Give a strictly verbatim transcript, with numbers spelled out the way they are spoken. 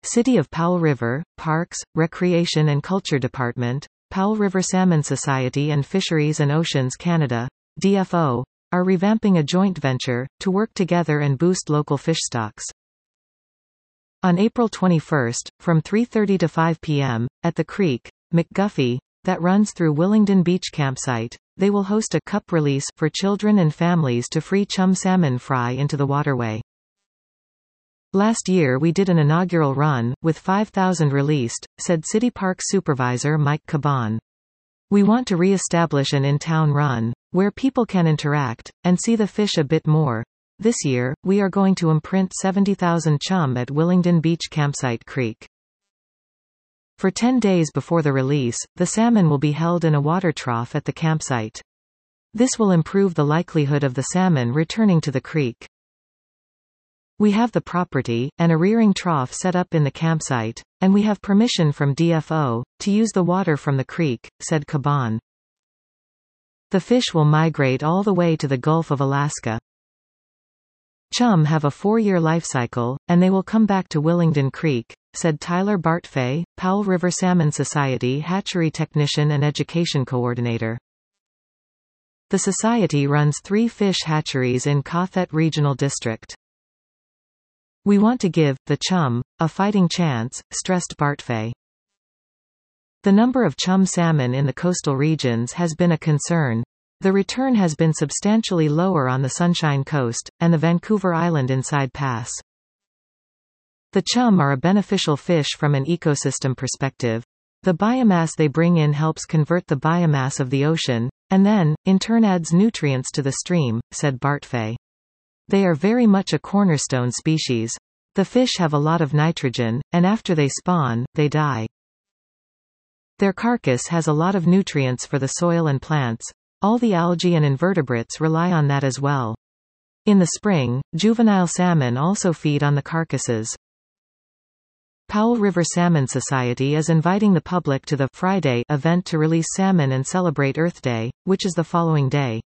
City of Powell River, Parks, Recreation and Culture Department, Powell River Salmon Society and Fisheries and Oceans Canada, D F O, are revamping a joint venture, to work together and boost local fish stocks. On April twenty-first, from three thirty to five p m, at the creek, McGuffey, that runs through Willingdon Beach campsite, they will host a cup release for children and families to free chum salmon fry into the waterway. Last year we did an inaugural run, with five thousand released, said City Park Supervisor Mike Caban. We want to re-establish an in-town run, where people can interact, and see the fish a bit more. This year, we are going to imprint seventy thousand chum at Willingdon Beach Campsite Creek. For ten days before the release, the salmon will be held in a water trough at the campsite. This will improve the likelihood of the salmon returning to the creek. We have the property, and a rearing trough set up in the campsite, and we have permission from D F O, to use the water from the creek, said Caban. The fish will migrate all the way to the Gulf of Alaska. Chum have a four-year life cycle, and they will come back to Willingdon Creek, said Tyler Bartfay, Powell River Salmon Society Hatchery Technician and Education Coordinator. The society runs three fish hatcheries in Cothet Regional District. We want to give the chum a fighting chance, stressed Bartfay. The number of chum salmon in the coastal regions has been a concern. The return has been substantially lower on the Sunshine Coast, and the Vancouver Island Inside Pass. The chum are a beneficial fish from an ecosystem perspective. The biomass they bring in helps convert the biomass of the ocean, and then, in turn adds nutrients to the stream, said Bartfay. They are very much a cornerstone species. The fish have a lot of nitrogen, and after they spawn, they die. Their carcass has a lot of nutrients for the soil and plants. All the algae and invertebrates rely on that as well. In the spring, juvenile salmon also feed on the carcasses. Powell River Salmon Society is inviting the public to the Friday event to release salmon and celebrate Earth Day, which is the following day.